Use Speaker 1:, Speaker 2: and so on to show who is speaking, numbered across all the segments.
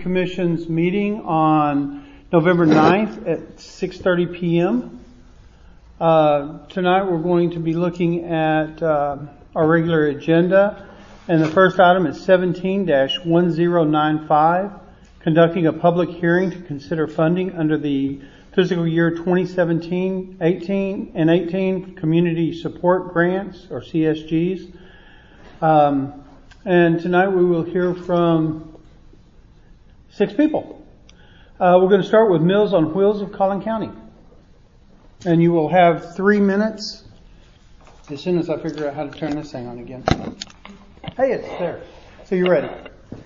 Speaker 1: Commission's meeting on November 9th at 6:30 p.m. Tonight we're going to be looking at our regular agenda, and the first item is 17-1095, conducting a public hearing to consider funding under the fiscal year 2017, 18, and 18 Community Support Grants, or CSGs. And tonight we will hear from 6 people. We're going to start with Meals on Wheels of Collin County. And you will have 3 minutes as soon as I figure out how to turn this thing on again. Hey, it's there. So you're ready.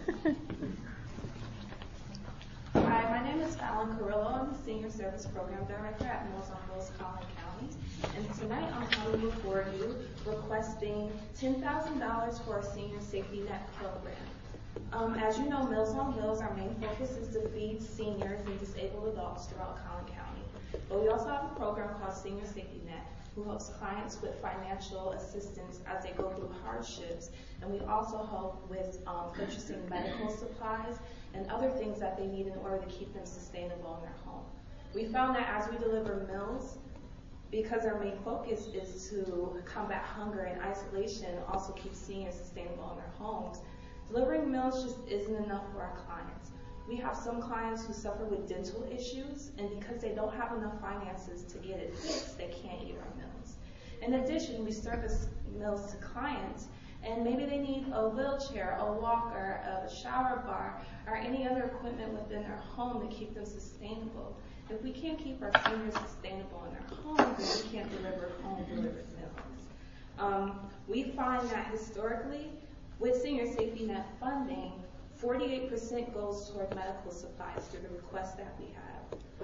Speaker 2: Hi, my name is Fallon Carrillo. I'm the Senior Service Program Director at Meals on Wheels Collin County. And tonight I'm coming before you requesting $10,000 for our Senior Safety Net program. As you know, Meals on Wheels, our main focus is to feed seniors and disabled adults throughout Collin County. But we also have a program called Senior Safety Net, who helps clients with financial assistance as they go through hardships. And we also help with purchasing medical supplies and other things that they need in order to keep them sustainable in their home. We found that as we deliver meals, because our main focus is to combat hunger and isolation and also keep seniors sustainable in their homes, delivering meals just isn't enough for our clients. We have some clients who suffer with dental issues, and because they don't have enough finances to get it fixed, they can't eat our meals. In addition, we service meals to clients, and maybe they need a wheelchair, a walker, a shower bar, or any other equipment within their home to keep them sustainable. If we can't keep our seniors sustainable in their homes, then we can't deliver home-delivered meals. We find that historically, with Senior Safety Net funding, 48% goes toward medical supplies through the requests that we have.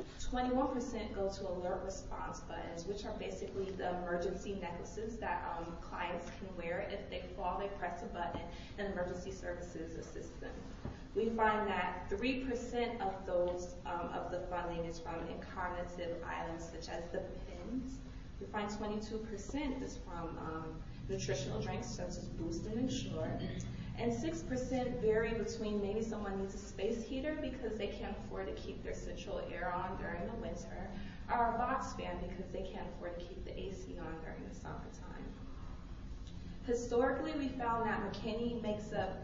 Speaker 2: 21% go to alert response buttons, which are basically the emergency necklaces that clients can wear. If they fall, they press a button, and emergency services assist them. We find that 3% of those of the funding is from cognitive items such as the pins. We find 22% is from nutritional drinks such as Boost and Ensure. And 6% vary between maybe someone needs a space heater because they can't afford to keep their central air on during the winter, or a box fan because they can't afford to keep the AC on during the summertime. Historically, we found that McKinney makes up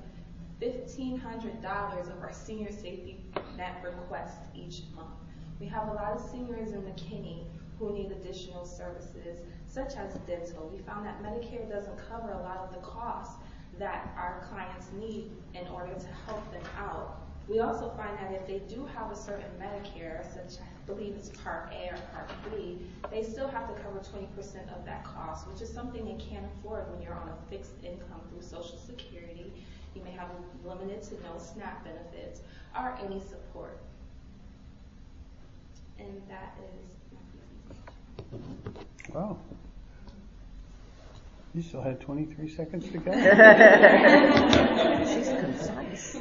Speaker 2: $1,500 of our Senior Safety Net requests each month. We have a lot of seniors in McKinney who need additional services, such as dental. We found that Medicare doesn't cover a lot of the costs that our clients need in order to help them out. We also find that if they do have a certain Medicare, such I believe it's Part A or Part B, they still have to cover 20% of that cost, which is something they can't afford when you're on a fixed income through Social Security. You may have limited to no SNAP benefits or any support. And that is my presentation.
Speaker 1: Wow. You still had 23 seconds to go.
Speaker 3: She's concise.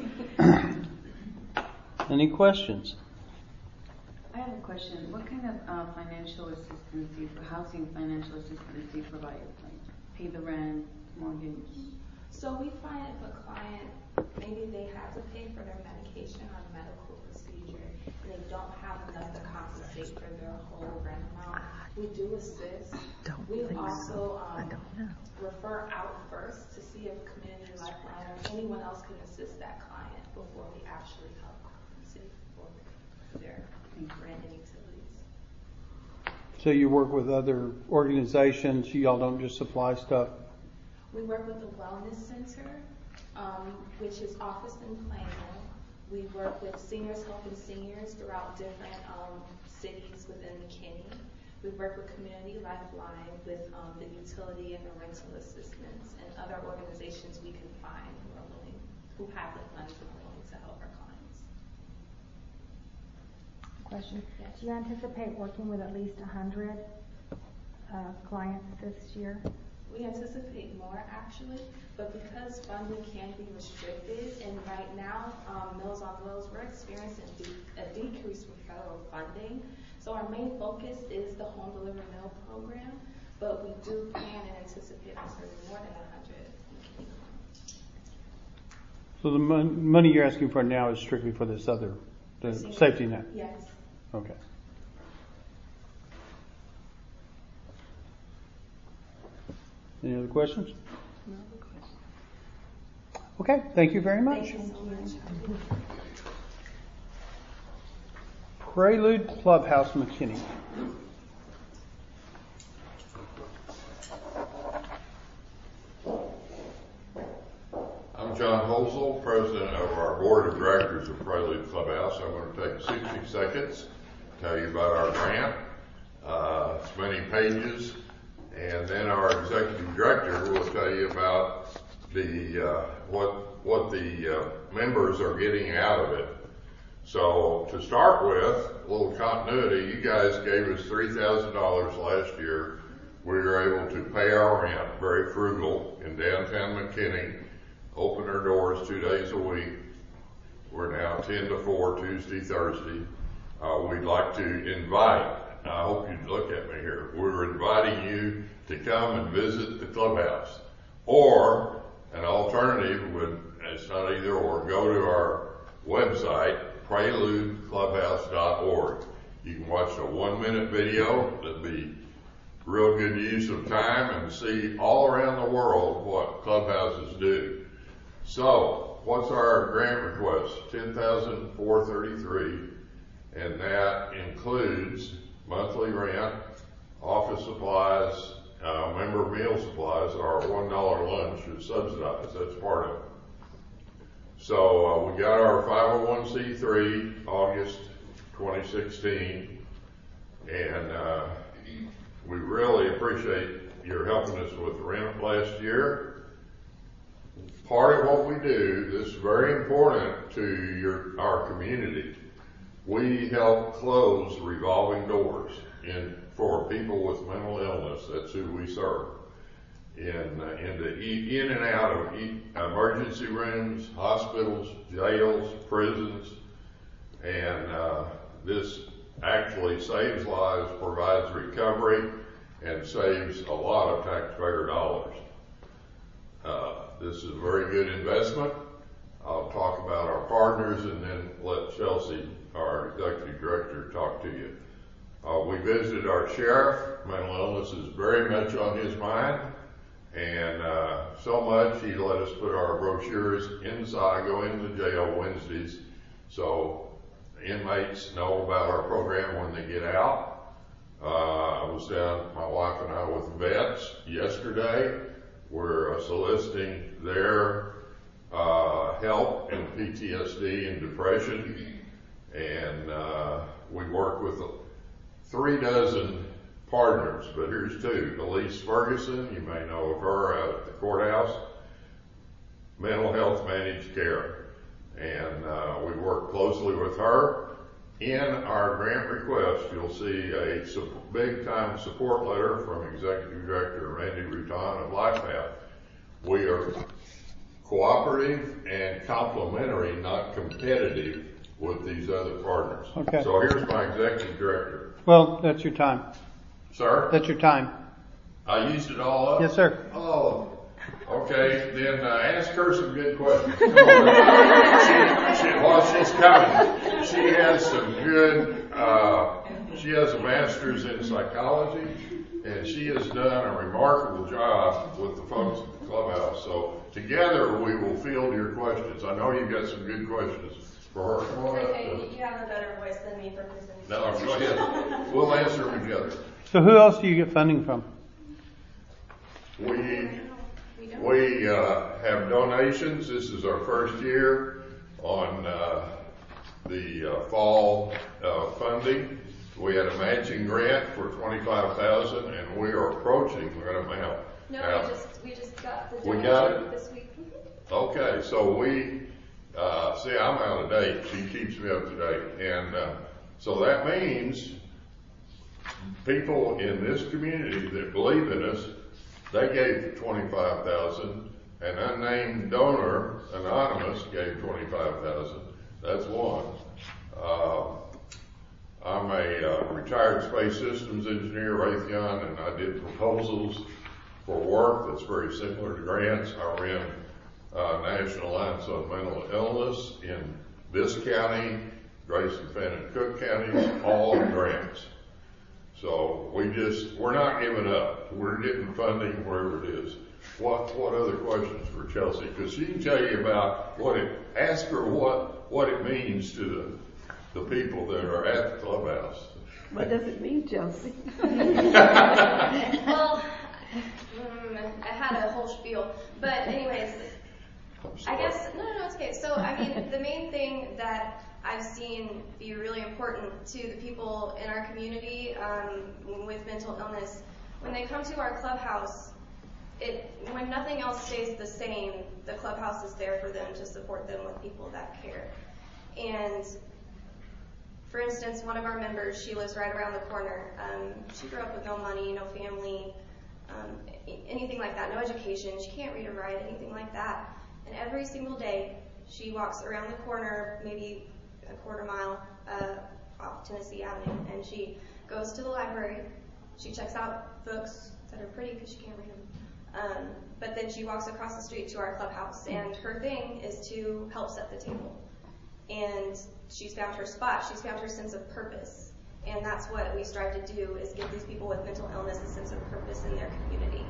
Speaker 1: Any questions?
Speaker 3: I have a question. What kind of financial assistance housing financial assistance do you provide? Like pay the rent, mortgage?
Speaker 2: So we find if a client, maybe they have to pay for their medication or medical procedure, and they don't have enough to compensate for their whole rent amount, we do assist. We also refer out first to see if Community Lifeline or anyone else can assist that client before we actually help compensate for their rent and utilities.
Speaker 1: So you work with other organizations, y'all don't just supply stuff?
Speaker 2: We work with the Wellness Center, which is officed in Plano. We work with Seniors Helping Seniors throughout different cities within McKinney. We work with Community Lifeline with the utility and the rental assistance, and other organizations we can find who have the funds and are willing to help our clients.
Speaker 4: Question.
Speaker 2: Yes.
Speaker 4: Do you anticipate working with at least 100 clients this year?
Speaker 2: We anticipate more actually, but because funding can be restricted, and right now, Meals on Wheels, we're experiencing a decrease from federal funding. So our main focus is the home delivered meal program, but we do plan and anticipate serving more than 100.
Speaker 1: So the money you're asking for now is strictly for this other, the safety net?
Speaker 2: Yes.
Speaker 1: Okay. Any other questions?
Speaker 3: No other question.
Speaker 1: Okay, thank you very much.
Speaker 2: Thank you so much.
Speaker 1: Prelude Clubhouse McKinney.
Speaker 5: I'm John Hosel, president of our board of directors of Prelude Clubhouse. I'm going to take 60 seconds to tell you about our grant. It's many pages, and then our executive director will tell you about the what the members are getting out of it. So to start with, a little continuity. You guys gave us $3,000 last year. We were able to pay our rent, very frugal, in downtown McKinney. Open our doors 2 days a week. We're now 10 to 4, Tuesday, Thursday. We'd like to invite, I hope you'd look at me here, we're inviting you to come and visit the clubhouse. Or an alternative would, it's not either or, go to our website, preludeclubhouse.org. You can watch a 1-minute video. That'd be real good use of time and see all around the world what clubhouses do. So, what's our grant request? $10,433, and that includes monthly rent, office supplies, member meal supplies. Our $1 lunch is subsidized. That's part of it. So we got our 501c3 August 2016, and we really appreciate your helping us with the rent last year. Part of what we do, this is very important to our community. We help close revolving doors for people with mental illness. That's who we serve. In and out of emergency rooms, hospitals, jails, prisons, and this actually saves lives, provides recovery, and saves a lot of taxpayer dollars. This is a very good investment. I'll talk about our partners and then let Chelsea, our executive director, talk to you. We visited our sheriff. Mental illness is very much on his mind, and so much he let us put our brochures inside, go into the jail Wednesdays, so inmates know about our program when they get out. I was down, my wife and I, with vets yesterday. We're soliciting their help in PTSD and depression, and we work with 36 partners, but here's 2. Elise Ferguson, you may know of her out at the courthouse, Mental Health Managed Care, and we work closely with her. In our grant request, you'll see a big-time support letter from Executive Director Randy Rutan of LifePath. We are cooperative and complementary, not competitive, with these other partners.
Speaker 1: Okay.
Speaker 5: So here's my Executive Director.
Speaker 1: Well, that's your time.
Speaker 5: Sir?
Speaker 1: That's your time.
Speaker 5: I used it all up?
Speaker 1: Yes, sir.
Speaker 5: Oh, okay. Then ask her some good questions. While she's coming, she has some good, she has a master's in psychology, and she has done a remarkable job with the folks at the clubhouse. So together we will field your questions. I know you've got some good questions for her. Come on up.
Speaker 2: Okay, you have a better voice than me for presenting.
Speaker 5: No, go ahead. We'll answer them together.
Speaker 1: So who else do you get funding from?
Speaker 5: We have donations. This is our first year on the fall funding. We had a matching grant for $25,000, and we are approaching that amount.
Speaker 2: No, we just got the
Speaker 5: We got it?
Speaker 2: this week.
Speaker 5: Okay, so we see, I'm out of date. She keeps me up to date, and so that means people in this community that believe in us, they gave $25,000. An unnamed donor, anonymous, gave $25,000. That's one. I'm a retired space systems engineer, Raytheon, and I did proposals for work that's very similar to grants. I ran National Alliance on Mental Illness in this county, Grayson, Fannin, Cook counties, all grants. So we're not giving up. We're getting funding wherever it is. What other questions for Chelsea? Because she can tell you about ask her what it means to the people that are at the clubhouse.
Speaker 6: What does it mean, Chelsea?
Speaker 7: Well, I had a whole spiel, but anyways, I guess, no, it's okay. So, I mean, the main thing that I've seen be really important to the people in our community with mental illness, when they come to our clubhouse, when nothing else stays the same, the clubhouse is there for them to support them with people that care. And for instance, one of our members, she lives right around the corner. She grew up with no money, no family, anything like that, no education. She can't read or write, anything like that. And every single day, she walks around the corner, maybe a quarter mile off Tennessee Avenue, and she goes to the library. She checks out books that are pretty because she can't read them. But then she walks across the street to our clubhouse, and her thing is to help set the table. And she's found her spot. She's found her sense of purpose. And that's what we strive to do, is give these people with mental illness a sense of purpose in their community.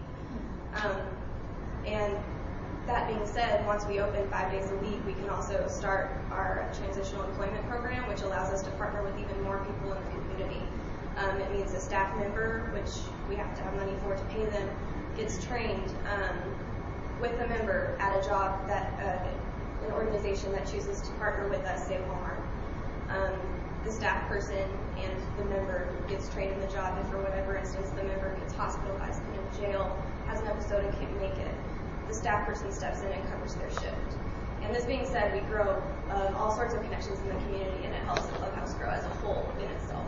Speaker 7: And that being said, once we open 5 days a week, we can also start our transitional employment program, which allows us to partner with even more people in the community. It means a staff member, which we have to have money for to pay them, gets trained with a member at a job that an organization that chooses to partner with us, say Walmart. The staff person and the member gets trained in the job, and for whatever instance the member gets hospitalized, put in jail, has an episode and can't make it, the staff person steps in and covers their shift. And this being said, we grow all sorts of connections in the community, and it helps the clubhouse grow as a whole in itself.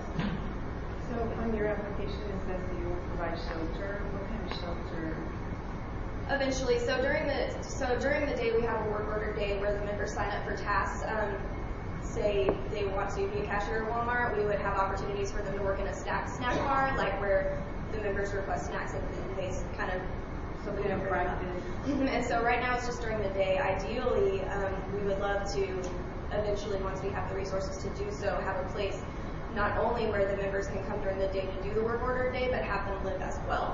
Speaker 3: So on your application it says that you will provide shelter. What kind of shelter?
Speaker 7: Eventually, so during the day we have a work order day where the members sign up for tasks. Say they want to be a cashier at Walmart, we would have opportunities for them to work in a snack bar, like where the members request snacks and they kind of
Speaker 3: So they have practice.
Speaker 7: And so right now it's just during the day. Ideally, we would love to eventually, once we have the resources to do so, have a place not only where the members can come during the day to do the work order day, but have them live as well.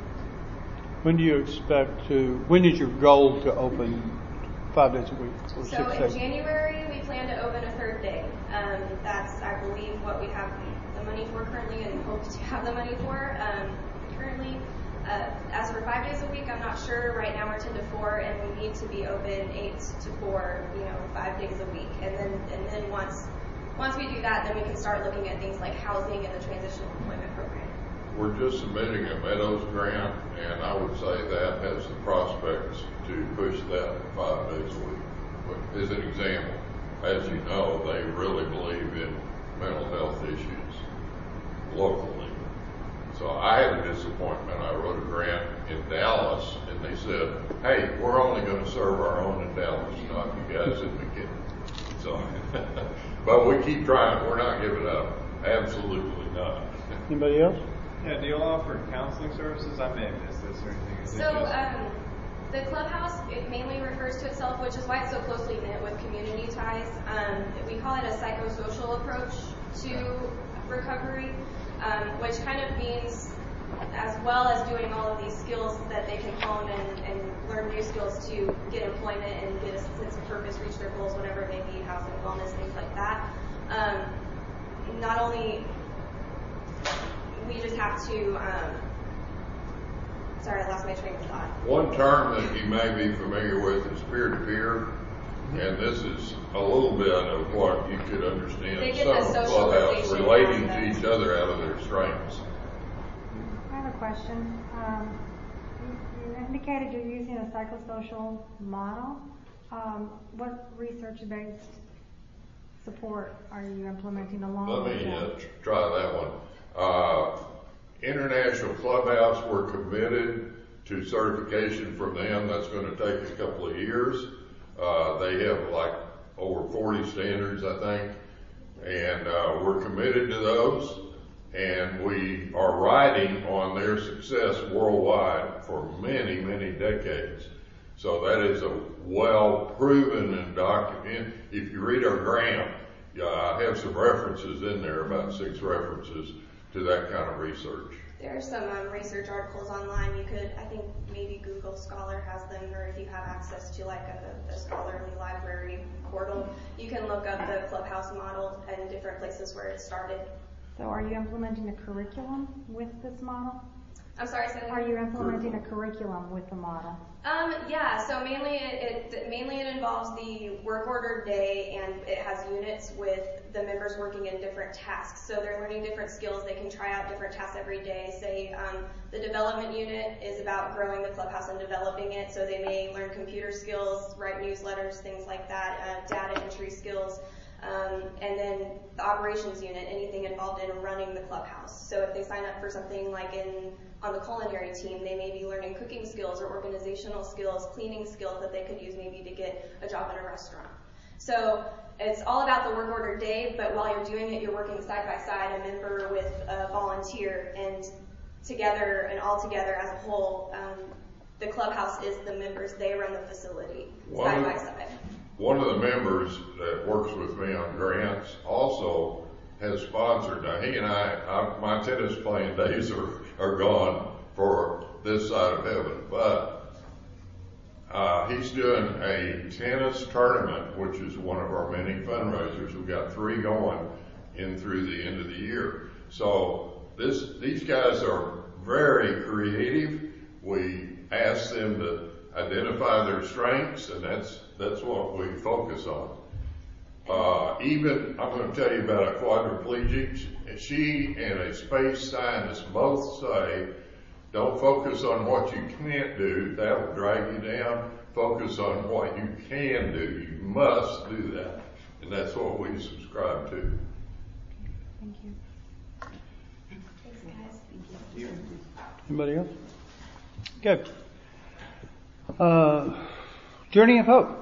Speaker 1: When do you expect when is your goal to open 5 days a week? Or
Speaker 7: So
Speaker 1: 6
Speaker 7: in
Speaker 1: days?
Speaker 7: January, we plan to open a third day. That's, I believe, what we have the money for currently and hope to have the money for currently. As for 5 days a week, I'm not sure. Right now we're 10 to 4, and we need to be open 8 to 4, 5 days a week. And then once we do that, then we can start looking at things like housing and the transitional employment program.
Speaker 5: We're just submitting a Meadows grant, and I would say that has the prospects to push that 5 days a week. But as an example, as you know, they really believe in mental health issues locally. So I had a disappointment. I wrote a grant in Dallas, and they said, hey, we're only going to serve our own in Dallas, not you guys in McKinney. So, but we keep trying. We're not giving up. Absolutely not.
Speaker 1: Anybody else?
Speaker 8: Yeah, do you all offer counseling services? I may have missed this or anything. Is it
Speaker 7: So
Speaker 8: just-
Speaker 7: the clubhouse, it mainly refers to itself, which is why it's so closely knit with community ties. We call it a psychosocial approach to recovery, which kind of means, as well as doing all of these skills that they can hone and learn new skills to get employment and get a sense of purpose, reach their goals, whatever it may be, housing, wellness, things like that. Not only we just have to, sorry, I lost my train of thought.
Speaker 5: One term that you may be familiar with is peer-to-peer, and this is a little bit of what you could understand
Speaker 7: They get
Speaker 5: some
Speaker 7: the
Speaker 5: of Clubhouse
Speaker 7: socialization
Speaker 5: relating to
Speaker 7: aspect.
Speaker 5: each other out of their strengths.
Speaker 4: I have a question. You indicated you're using a psychosocial model. What research-based support are you implementing along
Speaker 5: Let
Speaker 4: with
Speaker 5: me
Speaker 4: that?
Speaker 5: try that one. International Clubhouse, we're committed to certification from them. That's going to take a couple of years. They have like over 40 standards, I think, and we're committed to those. And we are riding on their success worldwide for many, many decades. So that is a well-proven and documented. If you read our grant, I have some references in there, about 6 references to that kind of research.
Speaker 7: There are some research articles online. You could, I think maybe Google Scholar has them, or if you have access to like a scholarly library portal, you can look up the Clubhouse model and different places where it started.
Speaker 4: So are you implementing a curriculum with this model?
Speaker 7: I'm sorry, say that
Speaker 4: Are
Speaker 7: again?
Speaker 4: you implementing a curriculum with the model?
Speaker 7: Yeah, so mainly it involves the work order day, and it has units with the members working in different tasks. So they're learning different skills. They can try out different tasks every day. Say the development unit is about growing the clubhouse and developing it. So they may learn computer skills, write newsletters, things like that, data entry skills. And then the operations unit, anything involved in running the clubhouse. So if they sign up for something like on the culinary team, they may be learning cooking skills or organizational skills, cleaning skills that they could use maybe to get a job in a restaurant. So it's all about the work order day, but while you're doing it, you're working side by side, a member with a volunteer, and together and all together as a whole, the clubhouse is the members. They run the facility side by side.
Speaker 5: One of the members that works with me on grants also has sponsored. Now he and I my tennis playing days are gone for this side of heaven, but he's doing a tennis tournament, which is one of our many fundraisers. We've got 3 going in through the end of the year. So these guys are very creative. We ask them to identify their strengths, and that's what we focus on. Even, I'm going to tell you about a quadriplegic. She and a space scientist both say, don't focus on what you can't do. That will drag you down. Focus on what you can do. You must do that. And that's what we subscribe to.
Speaker 4: Thank you.
Speaker 7: Thanks, guys.
Speaker 8: Thank you.
Speaker 1: Anybody else? Okay. Journey of Hope.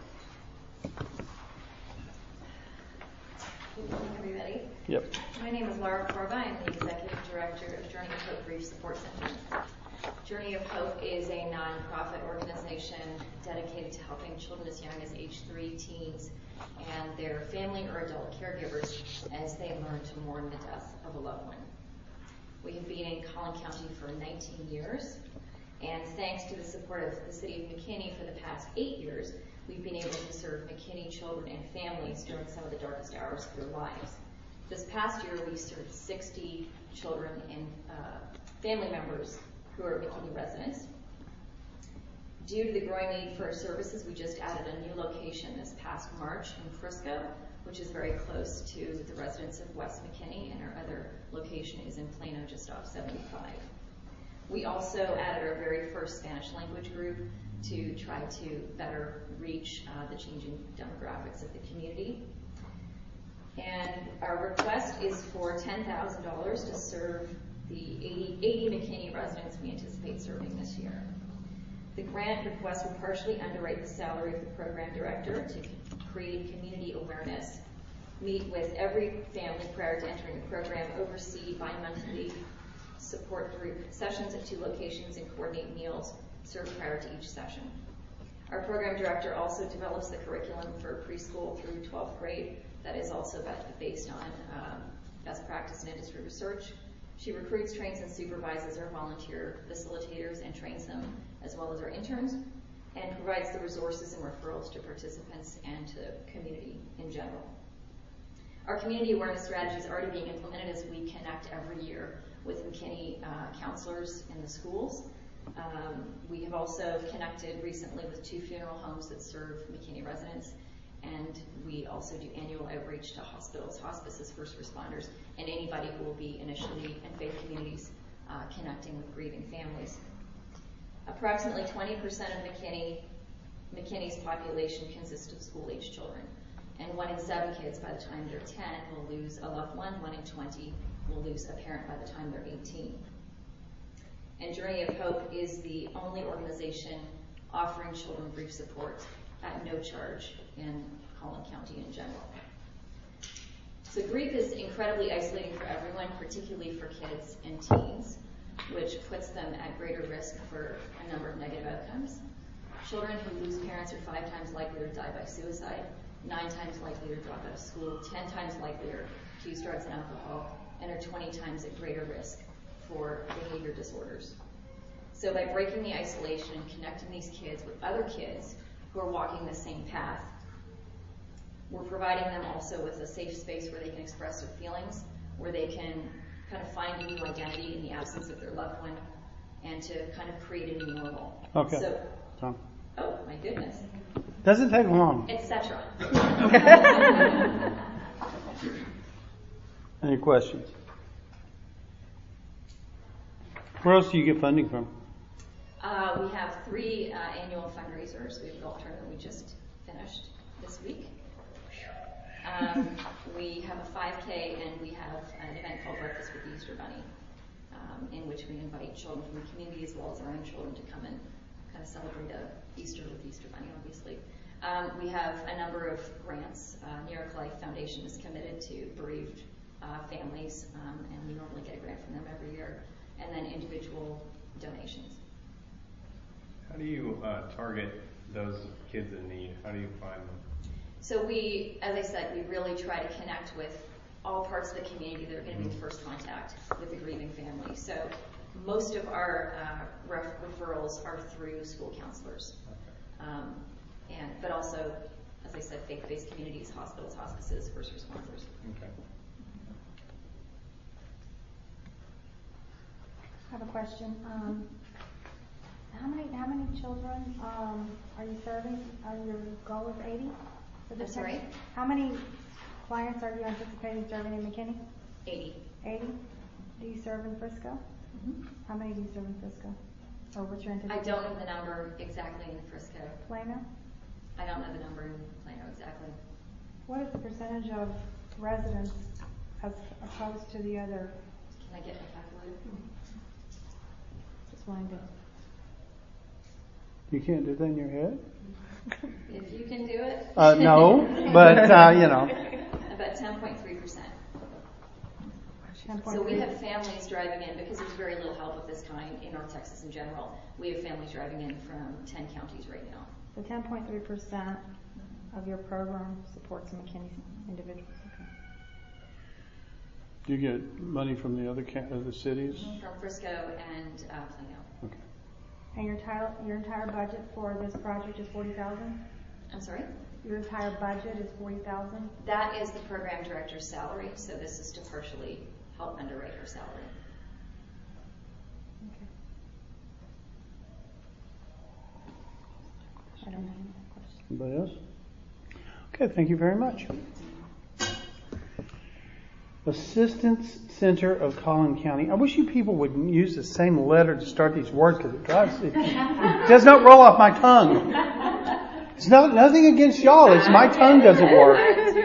Speaker 9: Good morning, everybody.
Speaker 1: Yep.
Speaker 9: My name is Laura Corba. I'm the Executive Director of Journey of Hope Grief Support Center. Journey of Hope is a nonprofit organization dedicated to helping children as young as age 3, teens, and their family or adult caregivers as they learn to mourn the death of a loved one. We have been in Collin County for 19 years, and thanks to the support of the City of McKinney for the past 8 years, we've been able to serve McKinney children and families during some of the darkest hours of their lives. This past year, we served 60 children and family members who are McKinney residents. Due to the growing need for our services, we just added a new location this past March in Frisco, which is very close to the residents of West McKinney, and our other location is in Plano, just off 75. We also added our very first Spanish language group to try to better reach the changing demographics of the community. And our request is for $10,000 to serve the 80 McKinney residents we anticipate serving this year. The grant request will partially underwrite the salary of the program director to create community awareness, meet with every family prior to entering the program, oversee bi-monthly support group sessions at 2 locations, and coordinate meals served prior to each session. Our program director also develops the curriculum for preschool through 12th grade that is also based on best practice and industry research. She recruits, trains, and supervises our volunteer facilitators and trains them, as well as our interns, and provides the resources and referrals to participants and to the community in general. Our community awareness strategy is already being implemented as we connect every year with McKinney counselors in the schools. We have also connected recently with 2 funeral homes that serve McKinney residents, and we also do annual outreach to hospitals, hospices, first responders, and anybody who will be initially in faith communities connecting with grieving families. Approximately 20% of McKinney's population consists of school-age children, and 1 in 7 kids by the time they're 10 will lose a loved one, 1 in 20 will lose a parent by the time they're 18. And Journey of Hope is the only organization offering children grief support at no charge in Collin County in general. So grief is incredibly isolating for everyone, particularly for kids and teens, which puts them at greater risk for a number of negative outcomes. Children who lose parents are 5 times likelier to die by suicide, 9 times likelier to drop out of school, 10 times likelier to use drugs and alcohol, and are 20 times at greater risk for behavior disorders. So by breaking the isolation and connecting these kids with other kids who are walking the same path, we're providing them also with a safe space where they can express their feelings, where they can kind of find a new identity in the absence of their loved one, and to kind of create a new normal.
Speaker 1: Okay.
Speaker 9: So,
Speaker 1: Tom.
Speaker 9: oh my goodness.
Speaker 1: Doesn't take long.
Speaker 9: Etc.
Speaker 1: Any questions? Where else do you get funding from?
Speaker 9: We have 3 annual fundraisers. We have a golf tournament we just finished this week. We have a 5K, and we have an event called Breakfast with the Easter Bunny, in which we invite children from the community as well as our own children to come and kind of celebrate Easter with the Easter Bunny, obviously. We have a number of grants. New York Life Foundation is committed to bereaved families, and we normally get a grant from them every year, and then individual donations.
Speaker 8: How do you target those kids in need? How do you find them?
Speaker 9: So we, as I said, we really try to connect with all parts of the community that are going to be in first contact with the grieving family. So most of our referrals are through school counselors. But also, as I said, faith-based communities, hospitals, hospices, first responders.
Speaker 8: Okay.
Speaker 4: I have a question. How many children are you serving? Your goal is 80?
Speaker 9: I'm sorry?
Speaker 4: How many clients are you anticipating serving in McKinney?
Speaker 9: 80.
Speaker 4: 80? Do you serve in Frisco?
Speaker 9: Mm-hmm.
Speaker 4: How many do you serve in Frisco? Or what's your
Speaker 9: I
Speaker 4: anticipation?
Speaker 9: don't know the number exactly in Frisco.
Speaker 4: Plano?
Speaker 9: I don't know the number in Plano exactly.
Speaker 4: What is the percentage of residents as opposed to the other?
Speaker 9: Can I get my calculator?
Speaker 4: Just wanting to.
Speaker 1: You can't do that in your head?
Speaker 9: If you can do it.
Speaker 1: No, but you know.
Speaker 9: About 10.3%.
Speaker 4: 10.3.
Speaker 9: So we have families driving in, because there's very little help of this kind in North Texas in general. We have families driving in from 10 counties right now.
Speaker 4: So 10.3% of your program supports McKinney individuals. Okay.
Speaker 1: Do you get money from the other cities?
Speaker 9: From Frisco and Plano.
Speaker 1: Okay.
Speaker 4: And your entire budget for this project is $40,000?
Speaker 9: I'm sorry?
Speaker 4: Your entire budget is $40,000?
Speaker 9: That is the program director's salary, so this is to partially help underwrite her salary.
Speaker 4: Okay. I don't have any more questions.
Speaker 1: Anybody else? Okay, thank you very much. Assistance Center of Collin County. I wish you people would use the same letter to start these words, because it does not roll off my tongue. It's nothing against y'all. It's my tongue doesn't work.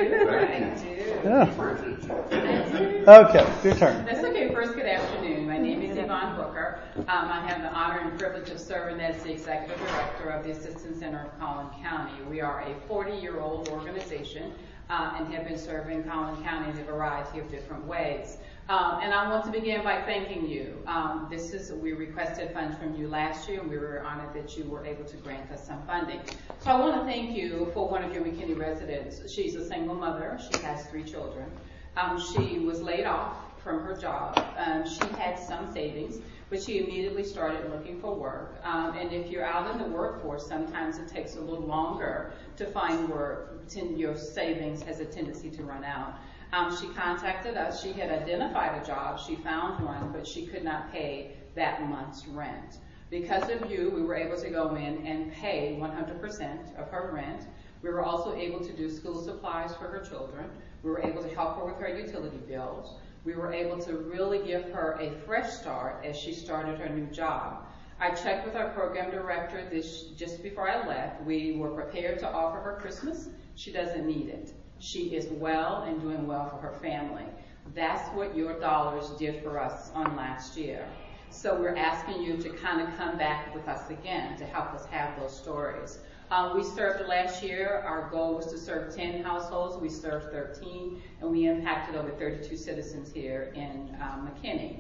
Speaker 1: Yeah. Okay, your turn.
Speaker 10: That's okay. First, good afternoon. My name is Yvonne Booker. I have the honor and privilege of serving as the Executive Director of the Assistance Center of Collin County. We are a 40-year-old organization and have been serving Collin County in a variety of different ways. And I want to begin by thanking you. We requested funds from you last year, and we were honored that you were able to grant us some funding. So I want to thank you for one of your McKinney residents. She's a single mother. She has 3 children. She was laid off from her job. She had some savings, but she immediately started looking for work. And if you're out in the workforce, sometimes it takes a little longer to find work. Your savings has a tendency to run out. She contacted us. She had identified a job. She found one, but she could not pay that month's rent. Because of you, we were able to go in and pay 100% of her rent. We were also able to do school supplies for her children. We were able to help her with her utility bills. We were able to really give her a fresh start as she started her new job. I checked with our program director just before I left. We were prepared to offer her Christmas. She doesn't need it. She is well and doing well for her family. That's what your dollars did for us on last year. So we're asking you to kind of come back with us again to help us have those stories. We served last year. Our goal was to serve 10 households. We served 13, and we impacted over 32 citizens here in McKinney.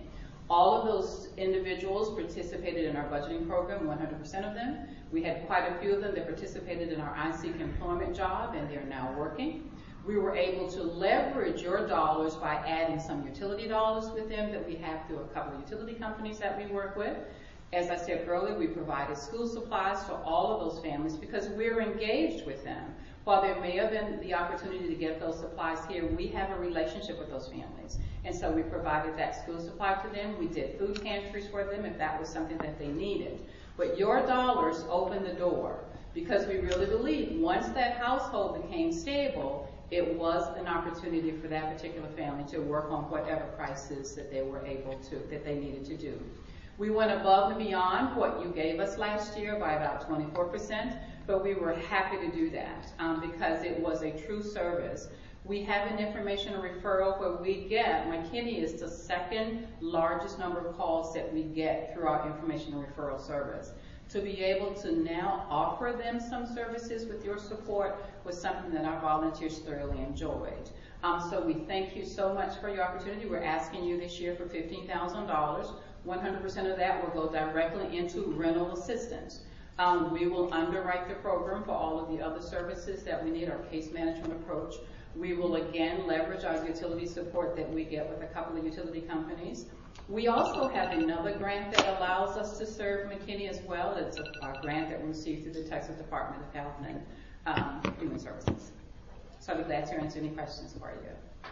Speaker 10: All of those individuals participated in our budgeting program, 100% of them. We had quite a few of them that participated in our I Seek Employment job, and they're now working. We were able to leverage your dollars by adding some utility dollars with them that we have through a couple of utility companies that we work with. As I said earlier, we provided school supplies for all of those families because we're engaged with them. While there may have been the opportunity to get those supplies here, we have a relationship with those families. And so we provided that school supply to them. We did food pantries for them if that was something that they needed. But your dollars opened the door because we really believe once that household became stable, it was an opportunity for that particular family to work on whatever crisis that they were able to, that they needed to do. We went above and beyond what you gave us last year by about 24%, but we were happy to do that because it was a true service. We have an information referral where we get, McKinney is the second largest number of calls that we get through our information referral service. To be able to now offer them some services with your support was something that our volunteers thoroughly enjoyed. So we thank you so much for your opportunity. We're asking you this year for $15,000. 100% of that will go directly into rental assistance. We will underwrite the program for all of the other services that we need, our case management approach. We will again leverage our utility support that we get with a couple of utility companies. We also have another grant that allows us to serve McKinney as well. It's a grant that we received through the Texas Department of Health and Human Services. So I'd be glad to answer any questions for you.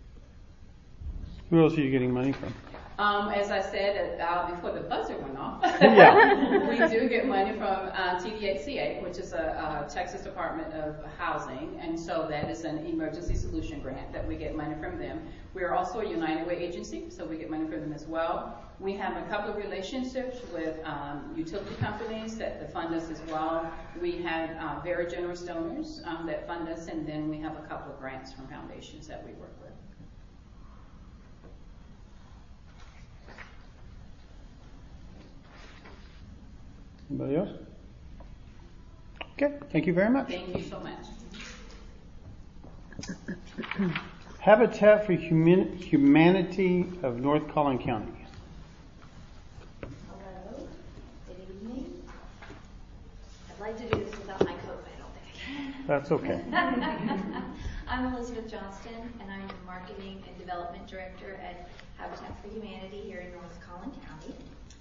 Speaker 1: Who else are you getting money from?
Speaker 10: As I said before the buzzer went off,
Speaker 1: Yeah.
Speaker 10: we do get money from TDHCA, which is a Texas Department of Housing, and so that is an emergency solution grant that we get money from them. We are also a United Way agency, so we get money from them as well. We have a couple of relationships with utility companies that fund us as well. We have very generous donors that fund us, and then we have a couple of grants from foundations that we work with.
Speaker 1: Anybody else? Okay, thank you very much.
Speaker 10: Thank you so much.
Speaker 1: Habitat for Humanity of North Collin County.
Speaker 9: Hello, good evening. I'd like to do this without my coat, but I don't think I can.
Speaker 1: That's okay.
Speaker 9: I'm Elizabeth Johnston, and I'm the Marketing and Development Director at Habitat for Humanity here in North Collin County.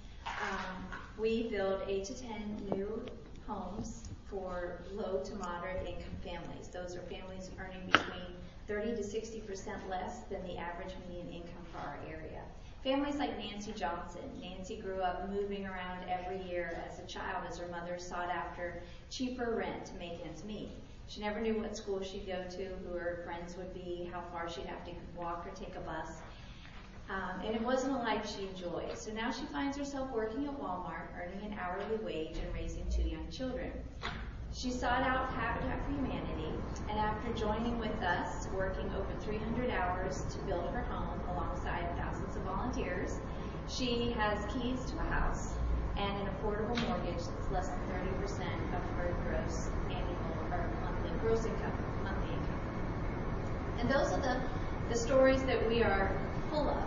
Speaker 9: We build 8 to 10 new homes for low to moderate income families. Those are families earning between 30 to 60% less than the average median income for our area. Families like Nancy Johnson. Nancy grew up moving around every year as a child as her mother sought after cheaper rent to make ends meet. She never knew what school she'd go to, who her friends would be, how far she'd have to walk or take a bus. And it wasn't a life she enjoyed. So now she finds herself working at Walmart, earning an hourly wage and raising 2 young children. She sought out Habitat for Humanity, and after joining with us, working over 300 hours to build her home alongside thousands of volunteers, she has keys to a house and an affordable mortgage that's less than 30% of her gross annual or monthly gross income, monthly income. And those are the stories that we are full of.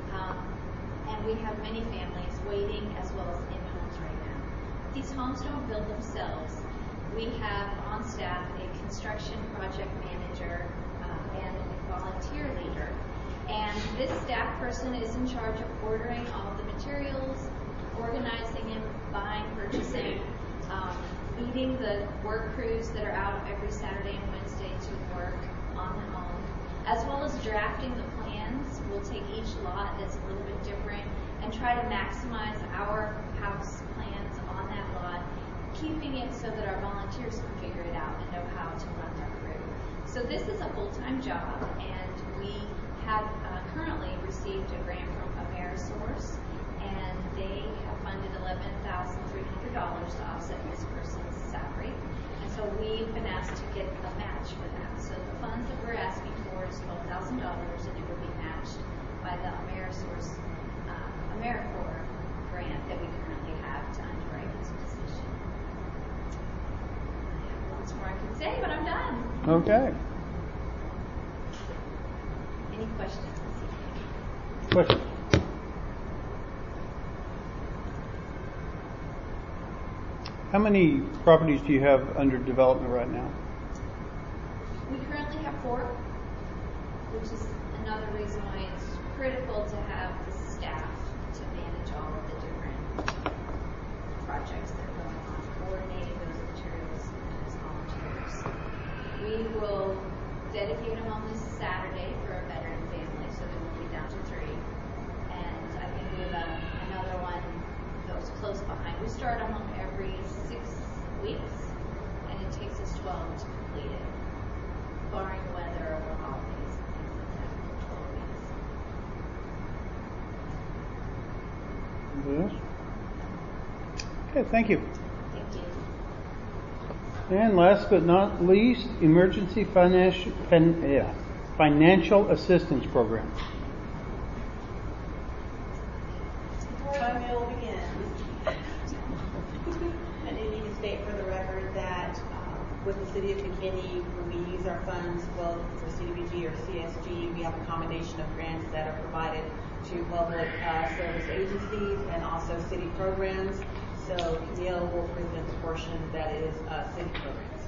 Speaker 9: And we have many families waiting as well as in homes right now. These homes don't build themselves. We have on staff a construction project manager and a volunteer leader. And this staff person is in charge of ordering all the materials, organizing them, buying, purchasing, leading the work crews that are out every Saturday and Wednesday to work on the home, as well as drafting the plans. We'll take each lot that's a little bit different and try to maximize our house plans on that lot, keeping it so that our volunteers can figure it out and know how to run their crew. So this is a full-time job, and we have currently received a grant from Amerisource, and they have funded $11,300 to offset this person's salary. And so we've been asked to get a match for that. So the funds that we're asking for is $12,000, and it will be matched by the Amerisource AmeriCorps grant that we currently have to underwrite this position. I have lots more I can say, but I'm done.
Speaker 1: Okay.
Speaker 9: Any questions this evening?
Speaker 1: Question? How many properties do you have under development right now?
Speaker 9: We currently have 4, which is another reason why it's critical to have the staff to manage all of the different projects that are going on, coordinating those materials as volunteers. We will dedicate a home this Saturday for a veteran family, so then we'll be down to 3. And I think we have another one that was close behind. We start a home every 6 weeks, and it takes us 12 to complete it, barring weather or holidays and things like that, for 12 weeks.
Speaker 1: Yes. Okay, thank you.
Speaker 9: Thank you.
Speaker 1: And last but not least, Emergency Financial Assistance Program.
Speaker 11: My meal begins. I do need to state for the record that with the City of McKinney, when we use our funds, well, for CDBG or CSG, we have a combination of grants that are provided to public service agencies and also city programs. So Camille will present the portion that is city programs.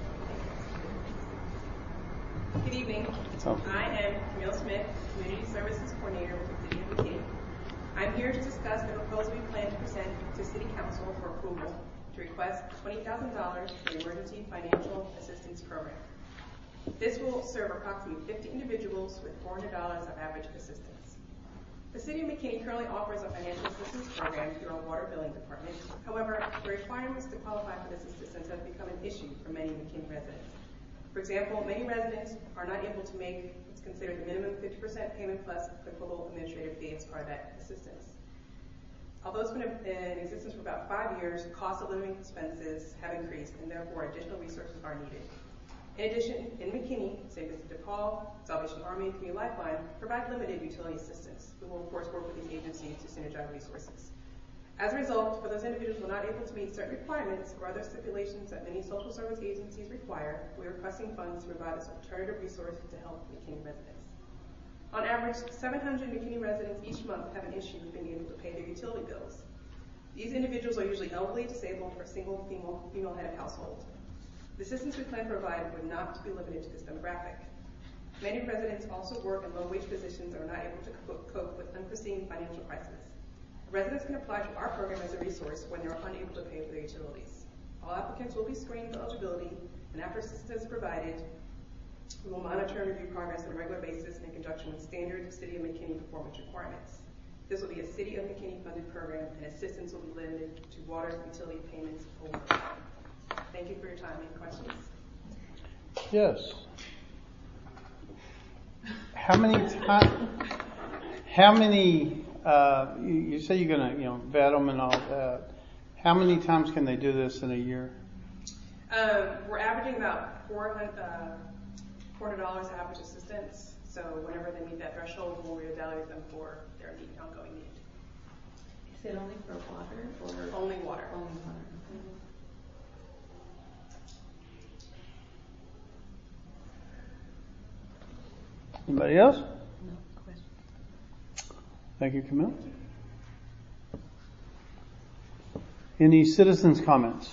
Speaker 12: Good evening. I am Camille Smith, Community Services Coordinator with the City of McKinney. I'm here to discuss the proposal we plan to present to City Council for approval to request $20,000 for the Emergency Financial Assistance Program. This will serve approximately 50 individuals with $400 of average assistance. The City of McKinney currently offers a financial assistance program through our water billing department. However, the requirements to qualify for this assistance have become an issue for many McKinney residents. For example, many residents are not able to make what's considered the minimum 50% payment plus applicable administrative fee as part of that assistance. Although it's been in existence for about 5 years, the cost of living expenses have increased, and therefore additional resources are needed. In addition, in McKinney, St. Vincent de Paul, Salvation Army, and Community Lifeline provide limited utility assistance. We will, of course, work with these agencies to synergize resources. As a result, for those individuals who are not able to meet certain requirements or other stipulations that many social service agencies require, we are requesting funds to provide this alternative resource to help McKinney residents. On average, 700 McKinney residents each month have an issue with being able to pay their utility bills. These individuals are usually elderly, disabled, or single female-headed household. The assistance we plan to provide would not be limited to this demographic. Many residents also work in low-wage positions and are not able to cope with unforeseen financial crises. Residents can apply to our program as a resource when they are unable to pay for their utilities. All applicants will be screened for eligibility, and after assistance is provided, we will monitor and review progress on a regular basis in conjunction with standard City of McKinney performance requirements. This will be a City of McKinney funded program, and assistance will be limited to water and utility payments only. Thank you for your time. Any questions?
Speaker 1: Yes. You say you're going to, vet them and all that. How many times can they do this in a year?
Speaker 12: We're averaging about $400 average assistance. So whenever they meet that threshold, we'll reevaluate them for their ongoing need.
Speaker 6: Is it only for water or?
Speaker 12: Only water.
Speaker 6: Only water. Mm-hmm.
Speaker 1: Anybody else?
Speaker 6: No question.
Speaker 1: Thank you, Camille. Any citizens' comments?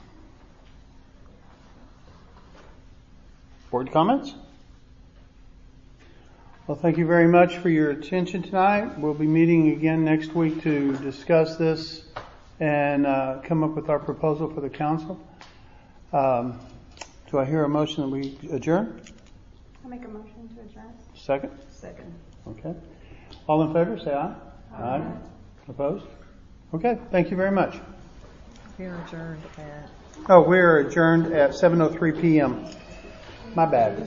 Speaker 1: Board comments? Well, thank you very much for your attention tonight. We'll be meeting again next week to discuss this and come up with our proposal for the council. Do I hear a motion that we adjourn?
Speaker 4: I'll make a motion to adjourn.
Speaker 1: Second?
Speaker 6: Second.
Speaker 1: Okay. All in favor, say aye. Aye. Opposed? Okay, thank you very much.
Speaker 6: We're adjourned at...
Speaker 1: We're adjourned at 7:03 p.m. My bad.